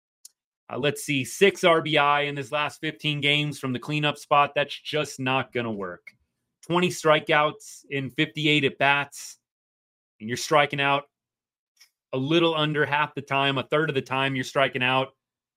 Uh, let's see, six R B I in his last fifteen games from the cleanup spot. That's just not going to work. twenty strikeouts in fifty-eight at-bats. And you're striking out a little under half the time, a third of the time you're striking out.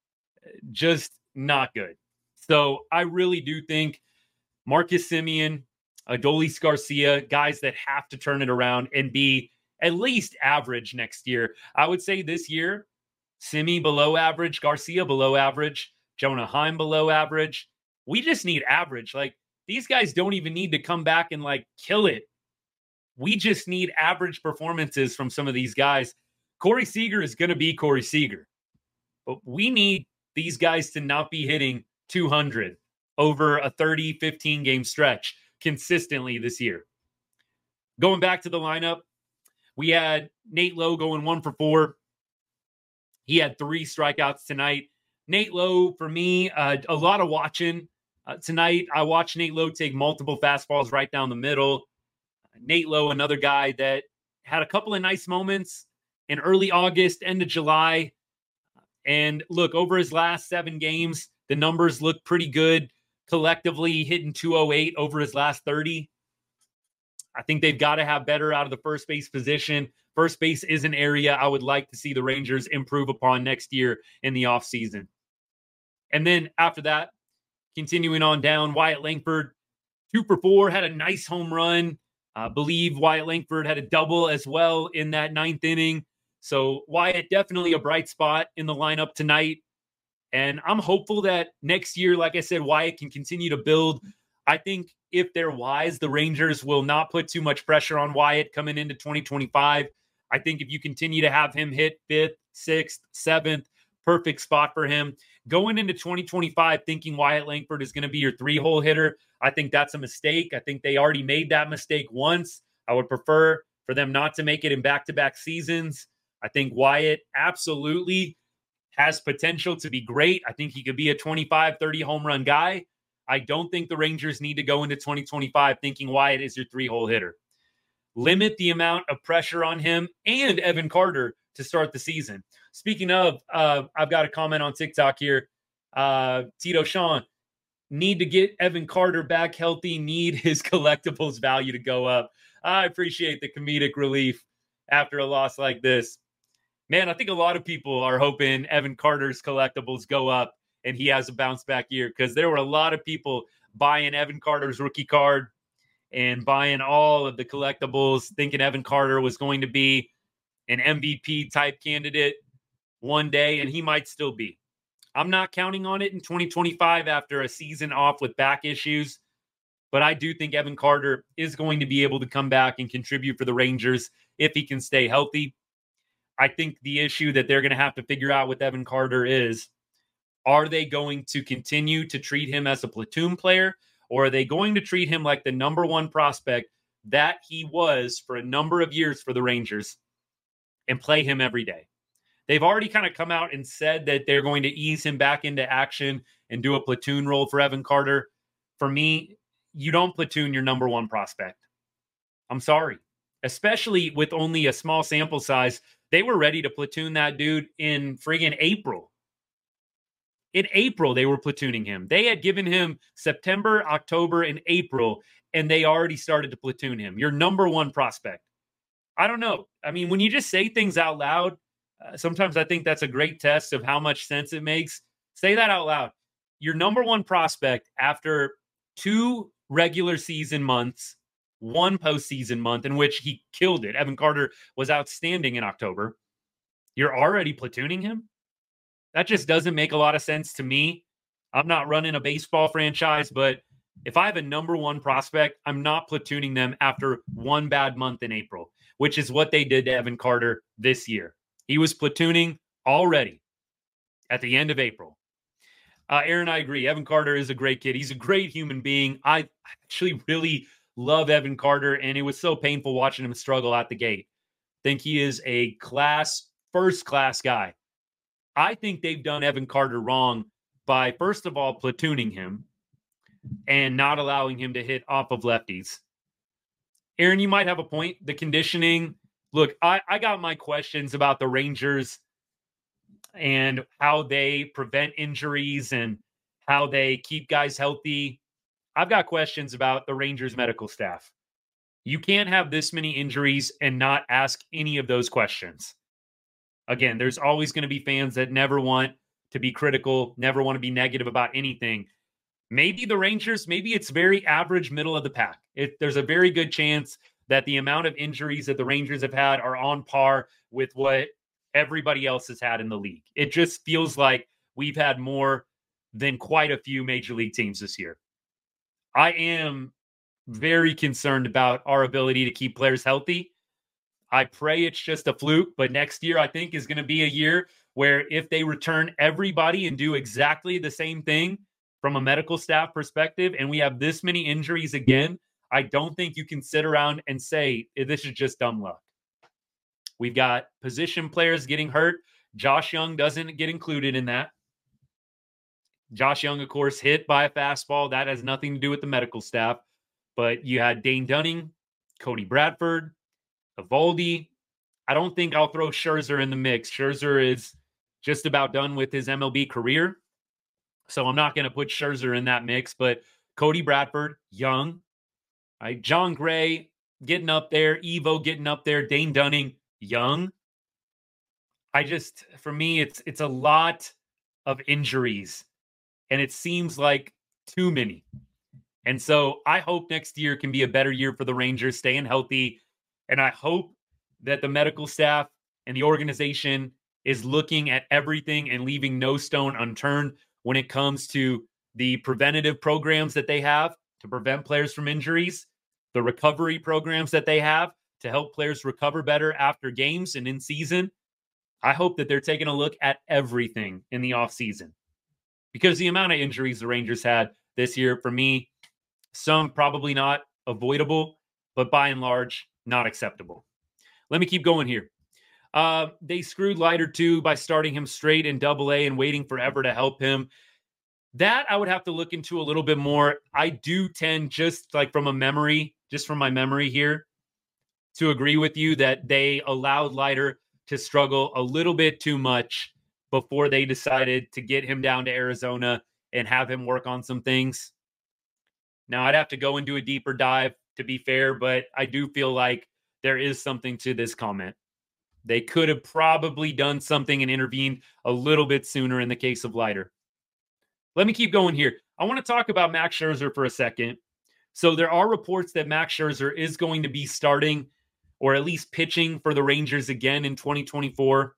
Just not good. So I really do think Marcus Semien, Adolis Garcia, guys that have to turn it around and be at least average next year. I would say this year, Semi below average, Garcia below average, Jonah Heim below average. We just need average. Like, these guys don't even need to come back and like kill it We just need average performances from some of these guys. Corey Seager is going to be Corey Seager, but we need these guys to not be hitting two hundred over a thirty, fifteen game stretch consistently this year. Going back to the lineup, we had Nate Lowe going one for four. He had three strikeouts tonight. Nate Lowe, for me, uh, a lot of watching uh, tonight. I watched Nate Lowe take multiple fastballs right down the middle. Nate Lowe, another guy that had a couple of nice moments in early August, end of July. And look, over his last seven games, the numbers look pretty good. Collectively hitting two oh eight over his last thirty. I think they've got to have better out of the first base position. First base is an area I would like to see the Rangers improve upon next year in the offseason. And then after that, continuing on down, Wyatt Langford, two for four, had a nice home run. I uh, believe Wyatt Langford had a double as well in that ninth inning. So Wyatt, definitely a bright spot in the lineup tonight. And I'm hopeful that next year, like I said, Wyatt can continue to build. I think if they're wise, the Rangers will not put too much pressure on Wyatt coming into twenty twenty-five. I think if you continue to have him hit fifth, sixth, seventh, perfect spot for him. Going into twenty twenty-five, thinking Wyatt Langford is going to be your three-hole hitter, I think that's a mistake. I think they already made that mistake once. I would prefer for them not to make it in back-to-back seasons. I think Wyatt absolutely has potential to be great. I think he could be a twenty-five, thirty home run guy. I don't think the Rangers need to go into twenty twenty-five thinking Wyatt is your three-hole hitter. Limit the amount of pressure on him and Evan Carter to start the season. Speaking of, uh, I've got a comment on TikTok here. Uh, Tito Sean, need to get Evan Carter back healthy, need his collectibles value to go up. I appreciate the comedic relief after a loss like this. Man, I think a lot of people are hoping Evan Carter's collectibles go up and he has a bounce back year, because there were a lot of people buying Evan Carter's rookie card and buying all of the collectibles, thinking Evan Carter was going to be an M V P type candidate one day, and he might still be. I'm not counting on it in twenty twenty-five after a season off with back issues, but I do think Evan Carter is going to be able to come back and contribute for the Rangers if he can stay healthy. I think the issue that they're going to have to figure out with Evan Carter is, are they going to continue to treat him as a platoon player, or are they going to treat him like the number one prospect that he was for a number of years for the Rangers and play him every day? They've already kind of come out and said that they're going to ease him back into action and do a platoon role for Evan Carter. For me, you don't platoon your number one prospect. I'm sorry. Especially with only a small sample size. They were ready to platoon that dude in friggin' April. In April, they were platooning him. They had given him September, October, and April, and they already started to platoon him. Your number one prospect. I don't know. I mean, when you just say things out loud, uh, sometimes I think that's a great test of how much sense it makes. Say that out loud. Your number one prospect after two regular season months, one postseason month in which he killed it. Evan Carter was outstanding in October. You're already platooning him? That just doesn't make a lot of sense to me. I'm not running a baseball franchise, but if I have a number one prospect, I'm not platooning them after one bad month in April, which is what they did to Evan Carter this year. He was platooning already at the end of April. Uh, Aaron, I agree. Evan Carter is a great kid. He's a great human being. I actually really love Evan Carter, and it was so painful watching him struggle out the gate. I think he is a class, first-class guy. I think they've done Evan Carter wrong by, first of all, platooning him and not allowing him to hit off of lefties. Aaron, you might have a point. The conditioning. Look, I, I got my questions about the Rangers and how they prevent injuries and how they keep guys healthy. I've got questions about the Rangers medical staff. You can't have this many injuries and not ask any of those questions. Again, there's always going to be fans that never want to be critical, never want to be negative about anything. Maybe the Rangers, maybe it's very average, middle of the pack. It, there's a very good chance that the amount of injuries that the Rangers have had are on par with what everybody else has had in the league. It just feels like we've had more than quite a few major league teams this year. I am very concerned about our ability to keep players healthy. I pray it's just a fluke, but next year I think is going to be a year where if they return everybody and do exactly the same thing from a medical staff perspective, and we have this many injuries again, I don't think you can sit around and say this is just dumb luck. We've got position players getting hurt. Josh Young doesn't get included in that. Josh Young, of course, hit by a fastball. That has nothing to do with the medical staff. But you had Dane Dunning, Cody Bradford, Eovaldi. I don't think I'll throw Scherzer in the mix. Scherzer is just about done with his M L B career. So I'm not going to put Scherzer in that mix. But Cody Bradford, young. Right? John Gray getting up there. Evo getting up there. Dane Dunning, young. I just, for me, it's it's a lot of injuries. And it seems like too many. And so I hope next year can be a better year for the Rangers, staying healthy. And I hope that the medical staff and the organization is looking at everything and leaving no stone unturned when it comes to the preventative programs that they have to prevent players from injuries, the recovery programs that they have to help players recover better after games and in season. I hope that they're taking a look at everything in the offseason. Because the amount of injuries the Rangers had this year, for me, some probably not avoidable, but by and large, not acceptable. Let me keep going here. Uh, they screwed Leiter too by starting him straight in Double A and waiting forever to help him. That I would have to look into a little bit more. I do tend, just like from a memory, just from my memory here, to agree with you that they allowed Leiter to struggle a little bit too much before they decided to get him down to Arizona and have him work on some things. Now, I'd have to go and do a deeper dive, to be fair, but I do feel like there is something to this comment. They could have probably done something and intervened a little bit sooner in the case of Leiter. Let me keep going here. I want to talk about Max Scherzer for a second. So there are reports that Max Scherzer is going to be starting or at least pitching for the Rangers again in twenty twenty-four.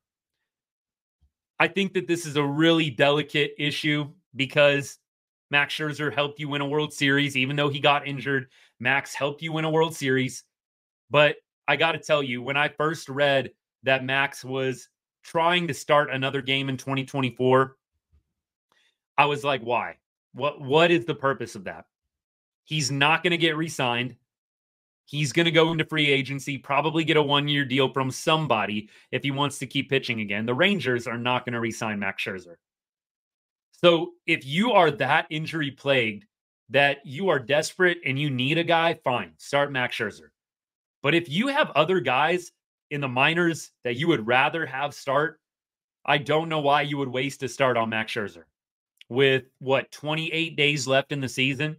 I think that this is a really delicate issue because Max Scherzer helped you win a World Series, even though he got injured. Max helped you win a World Series. But I got to tell you, when I first read that Max was trying to start another game in twenty twenty-four, I was like, why? What, what is the purpose of that? He's not going to get re-signed. He's going to go into free agency, probably get a one-year deal from somebody if he wants to keep pitching again. The Rangers are not going to re-sign Max Scherzer. So if you are that injury plagued that you are desperate and you need a guy, fine, start Max Scherzer. But if you have other guys in the minors that you would rather have start, I don't know why you would waste a start on Max Scherzer. With, what, twenty-eight days left in the season?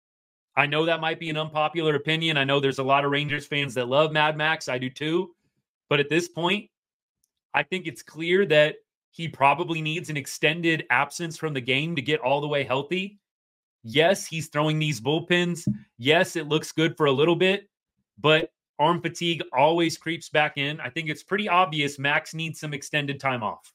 I know that might be an unpopular opinion. I know there's a lot of Rangers fans that love Mad Max. I do too. But at this point, I think it's clear that he probably needs an extended absence from the game to get all the way healthy. Yes, he's throwing these bullpens. Yes, it looks good for a little bit, but arm fatigue always creeps back in. I think it's pretty obvious Max needs some extended time off.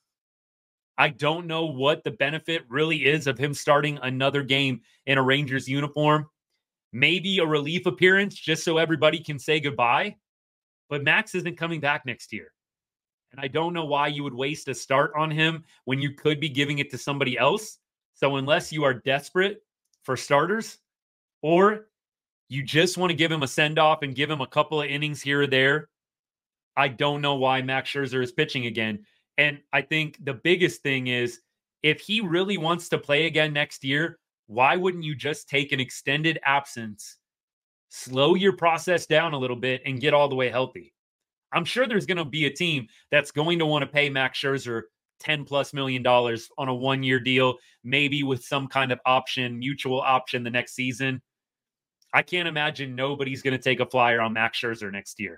I don't know what the benefit really is of him starting another game in a Rangers uniform. Maybe a relief appearance just so everybody can say goodbye. But Max isn't coming back next year. And I don't know why you would waste a start on him when you could be giving it to somebody else. So unless you are desperate for starters, or you just want to give him a send-off and give him a couple of innings here or there, I don't know why Max Scherzer is pitching again. And I think the biggest thing is, if he really wants to play again next year, why wouldn't you just take an extended absence, slow your process down a little bit, and get all the way healthy? I'm sure there's going to be a team that's going to want to pay Max Scherzer ten plus million dollars on a one-year deal, maybe with some kind of option, mutual option the next season. I can't imagine nobody's going to take a flyer on Max Scherzer next year.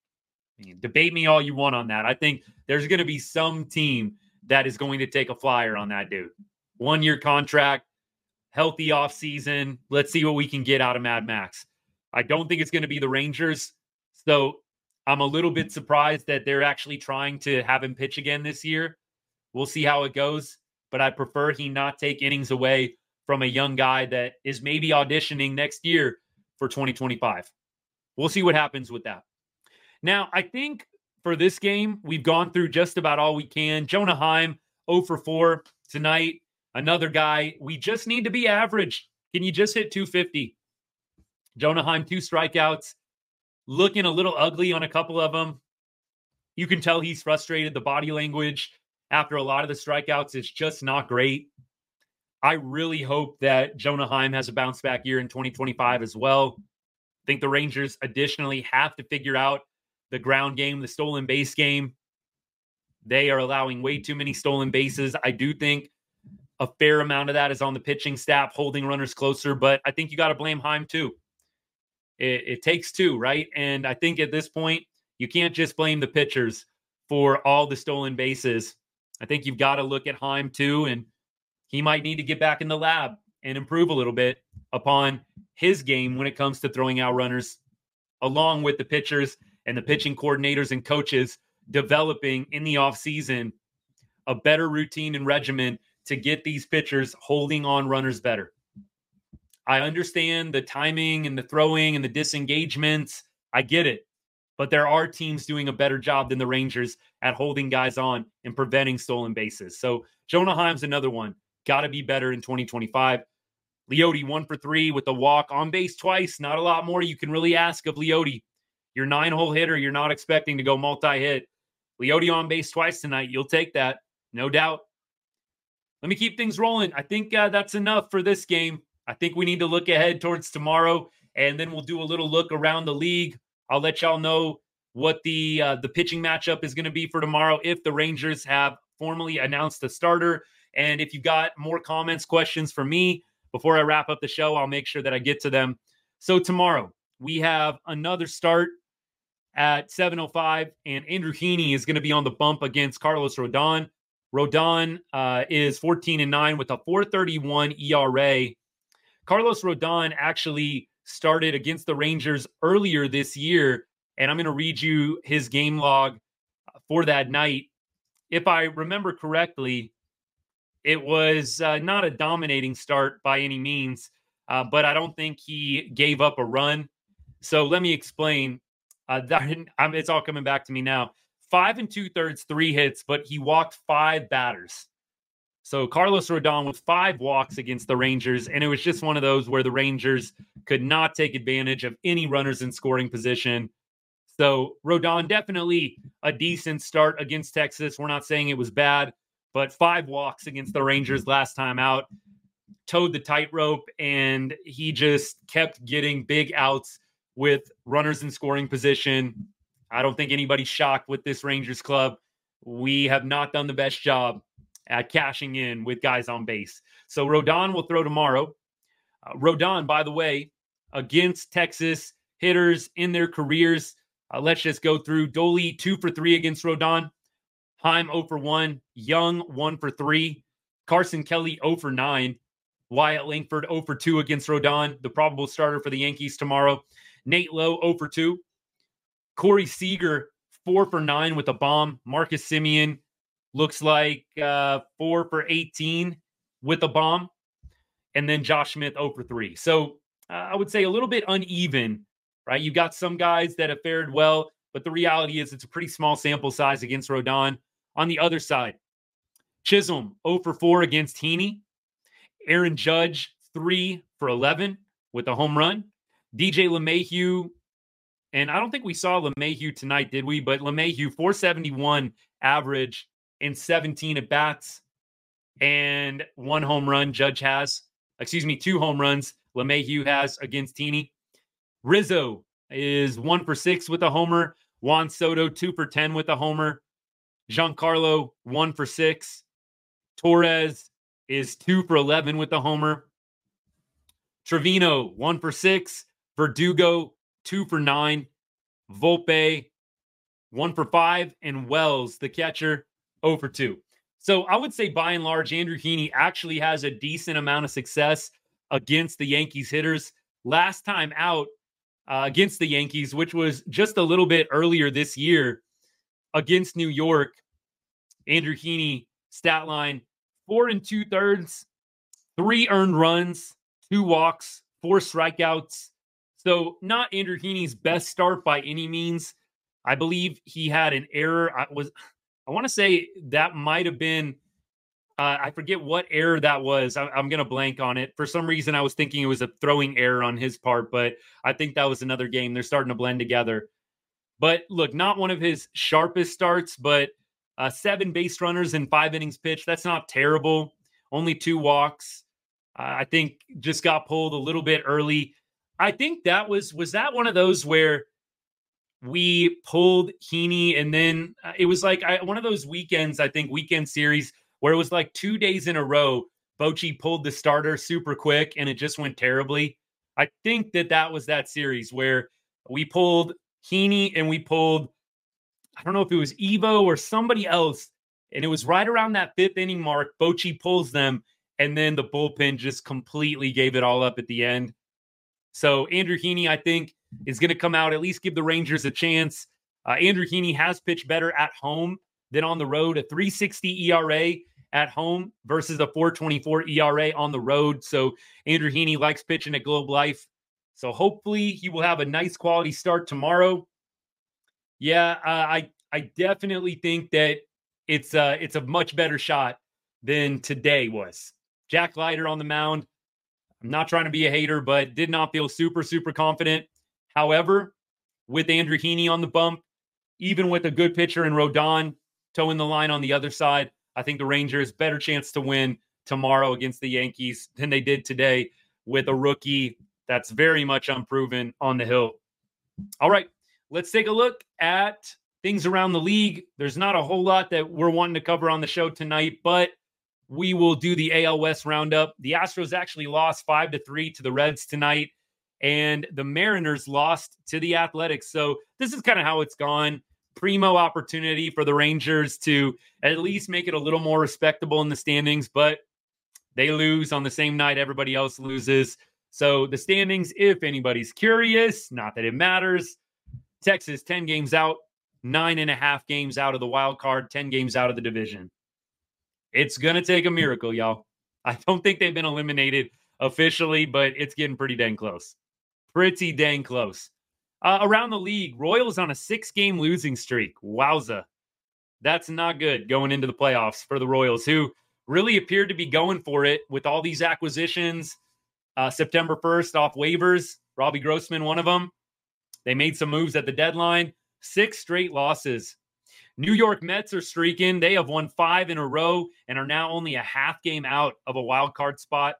I mean, debate me all you want on that. I think there's going to be some team that is going to take a flyer on that dude. One-year contract, healthy offseason. Let's see what we can get out of Mad Max. I don't think it's going to be the Rangers. So I'm a little bit surprised that they're actually trying to have him pitch again this year. We'll see how it goes. But I prefer he not take innings away from a young guy that is maybe auditioning next year for twenty twenty-five. We'll see what happens with that. Now, I think for this game, we've gone through just about all we can. Jonah Heim, zero for four tonight. Another guy, we just need to be average. Can you just hit two fifty? Jonah Heim, two strikeouts. Looking a little ugly on a couple of them. You can tell he's frustrated. The body language after a lot of the strikeouts is just not great. I really hope that Jonah Heim has a bounce back year in twenty twenty-five as well. I think the Rangers additionally have to figure out the ground game, the stolen base game. They are allowing way too many stolen bases. I do think a fair amount of that is on the pitching staff holding runners closer, but I think you got to blame Heim too. It, it takes two, right? And I think at this point, you can't just blame the pitchers for all the stolen bases. I think you've got to look at Heim too, and he might need to get back in the lab and improve a little bit upon his game when it comes to throwing out runners, along with the pitchers and the pitching coordinators and coaches developing in the offseason a better routine and regimen to get these pitchers holding on runners better. I understand the timing and the throwing and the disengagements. I get it. But there are teams doing a better job than the Rangers at holding guys on and preventing stolen bases. So Jonah Heim's another one. Got to be better in twenty twenty-five. Leote, one for three with a walk, on base twice. Not a lot more you can really ask of Leote. Your nine-hole hitter, you're not expecting to go multi-hit. Leote on base twice tonight. You'll take that, no doubt. Let me keep things rolling. I think uh, that's enough for this game. I think we need to look ahead towards tomorrow, and then we'll do a little look around the league. I'll let y'all know what the uh, the pitching matchup is going to be for tomorrow if the Rangers have formally announced a starter. And if you got more comments, questions for me before I wrap up the show, I'll make sure that I get to them. So tomorrow, we have another start at seven oh five, and Andrew Heaney is going to be on the bump against Carlos Rodon. Rodon uh, is fourteen and nine with a four thirty-one E R A. Carlos Rodon actually started against the Rangers earlier this year, and I'm going to read you his game log for that night. If I remember correctly, it was uh, not a dominating start by any means, uh, but I don't think he gave up a run. So let me explain. Uh, that, I'm, it's all coming back to me now. Five and two-thirds, three hits, but he walked five batters. So Carlos Rodon with five walks against the Rangers, and it was just one of those where the Rangers could not take advantage of any runners in scoring position. So Rodon, definitely a decent start against Texas. We're not saying it was bad, but five walks against the Rangers last time out, towed the tightrope, and he just kept getting big outs with runners in scoring position. I don't think anybody's shocked with this Rangers club. We have not done the best job at cashing in with guys on base. So Rodon will throw tomorrow. Uh, Rodon, by the way, against Texas hitters in their careers, uh, let's just go through. Doley, two for three against Rodon. Heim, zero for one. Young, one for three. Carson Kelly, zero for nine. Wyatt Langford, zero for two against Rodon, the probable starter for the Yankees tomorrow. Nate Lowe, zero for two. Corey Seager, four for nine with a bomb. Marcus Semien looks like uh, four for eighteen with a bomb. And then Josh Smith, zero for three. So uh, I would say a little bit uneven, right? You've got some guys that have fared well, but the reality is it's a pretty small sample size against Rodon. On the other side, Chisholm, zero for four against Heaney. Aaron Judge, three for eleven with a home run. D J LeMahieu, and I don't think we saw LeMahieu tonight, did we? But LeMahieu, four seventy-one average in seventeen at-bats, and one home run Judge has. Excuse me, two home runs LeMahieu has against Heaney. Rizzo is one for six with a homer. Juan Soto, two for ten with a homer. Giancarlo, one for six. Torres is two for eleven with a homer. Trevino, one for six. Verdugo, two for nine. Volpe, one for five. And Wells, the catcher, zero for two. So I would say by and large, Andrew Heaney actually has a decent amount of success against the Yankees hitters. Last time out uh, against the Yankees, which was just a little bit earlier this year against New York, Andrew Heaney, stat line, four and two thirds, three earned runs, two walks, four strikeouts. So not Andrew Heaney's best start by any means. I believe he had an error. I was, I want to say that might have been, uh, I forget what error that was. I, I'm going to blank on it. For some reason, I was thinking it was a throwing error on his part, but I think that was another game. They're starting to blend together. But look, not one of his sharpest starts, but uh, seven base runners in five innings pitched. That's not terrible. Only two walks. Uh, I think just got pulled a little bit early. I think that was, was that one of those where we pulled Heaney and then uh, it was like I, one of those weekends, I think weekend series where it was like two days in a row, Bochy pulled the starter super quick and it just went terribly. I think that that was that series where we pulled Heaney and we pulled, I don't know if it was Evo or somebody else. And it was right around that fifth inning mark. Bochy pulls them. And then the bullpen just completely gave it all up at the end. So Andrew Heaney, I think, is going to come out, at least give the Rangers a chance. Uh, Andrew Heaney has pitched better at home than on the road. A three sixty E R A at home versus a four twenty-four E R A on the road. So Andrew Heaney likes pitching at Globe Life. So hopefully he will have a nice quality start tomorrow. Yeah, uh, I I definitely think that it's uh, it's a much better shot than today was. Jack Leiter on the mound. I'm not trying to be a hater, but did not feel super, super confident. However, with Andrew Heaney on the bump, even with a good pitcher in Rodon towing the line on the other side, I think the Rangers better chance to win tomorrow against the Yankees than they did today with a rookie that's very much unproven on the hill. All right, let's take a look at things around the league. There's not a whole lot that we're wanting to cover on the show tonight, but we will do the A L West roundup. The Astros actually lost five to three to the Reds tonight, and the Mariners lost to the Athletics. So this is kind of how it's gone. Primo opportunity for the Rangers to at least make it a little more respectable in the standings, but they lose on the same night everybody else loses. So the standings, if anybody's curious, not that it matters, Texas ten games out, nine and a half games out of the wild card, ten games out of the division. It's going to take a miracle, y'all. I don't think they've been eliminated officially, but it's getting pretty dang close. Pretty dang close. Uh, around the league, Royals on a six-game losing streak. Wowza. That's not good going into the playoffs for the Royals, who really appeared to be going for it with all these acquisitions. Uh, September first off waivers. Robbie Grossman, one of them. They made some moves at the deadline. Six straight losses. New York Mets are streaking. They have won five in a row and are now only a half game out of a wild card spot.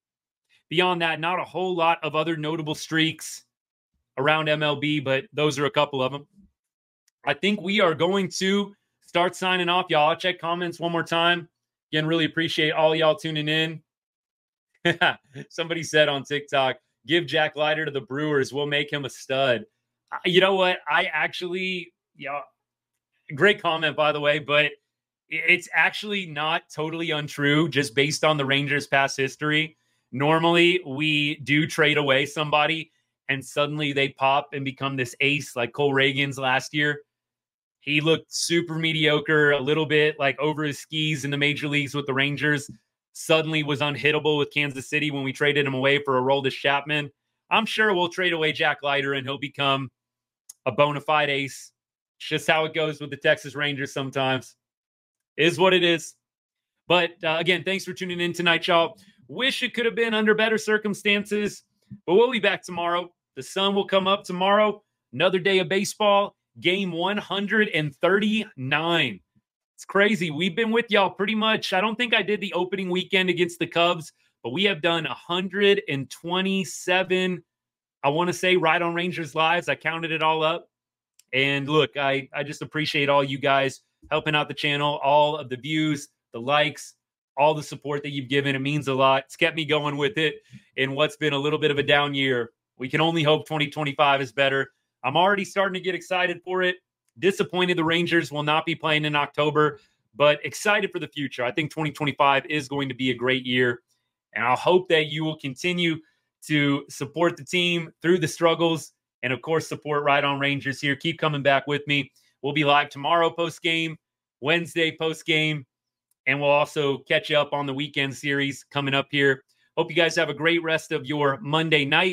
Beyond that, not a whole lot of other notable streaks around M L B, but those are a couple of them. I think we are going to start signing off, y'all. I'll check comments one more time. Again, really appreciate all y'all tuning in. Somebody said on TikTok, give Jack Leiter to the Brewers. We'll make him a stud. You know what? I actually, you know, great comment, by the way, but it's actually not totally untrue just based on the Rangers' past history. Normally, we do trade away somebody, and suddenly they pop and become this ace like Cole Reagans last year. He looked super mediocre, a little bit like over his skis in the major leagues with the Rangers. Suddenly was unhittable with Kansas City when we traded him away for Aroldis Chapman. I'm sure we'll trade away Jack Leiter, and he'll become a bona fide ace. It's just how it goes with the Texas Rangers sometimes. Is what it is. But uh, again, thanks for tuning in tonight, y'all. Wish it could have been under better circumstances, but we'll be back tomorrow. The sun will come up tomorrow. Another day of baseball. Game one hundred thirty-nine. It's crazy. We've been with y'all pretty much. I don't think I did the opening weekend against the Cubs, but we have done one hundred twenty-seven, I want to say, Right on Rangers Lives. I counted it all up. And look, I, I just appreciate all you guys helping out the channel, all of the views, the likes, all the support that you've given. It means a lot. It's kept me going with it in what's been a little bit of a down year. We can only hope twenty twenty-five is better. I'm already starting to get excited for it. Disappointed the Rangers will not be playing in October, but excited for the future. I think twenty twenty-five is going to be a great year, and I hope that you will continue to support the team through the struggles and, of course, support Right on Rangers here. Keep coming back with me. We'll be live tomorrow post-game, Wednesday post-game, and we'll also catch you up on the weekend series coming up here. Hope you guys have a great rest of your Monday night,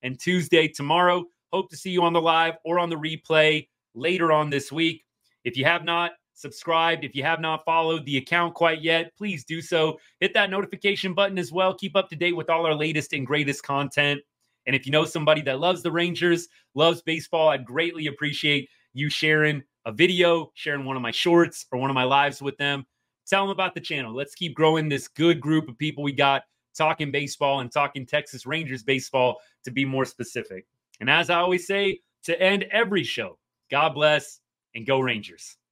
and Tuesday tomorrow. Hope to see you on the live or on the replay later on this week. If you have not subscribed, if you have not followed the account quite yet, please do so. Hit that notification button as well. Keep up to date with all our latest and greatest content. And if you know somebody that loves the Rangers, loves baseball, I'd greatly appreciate you sharing a video, sharing one of my shorts or one of my lives with them. Tell them about the channel. Let's keep growing this good group of people we got talking baseball and talking Texas Rangers baseball, to be more specific. And as I always say to end every show, God bless and go Rangers.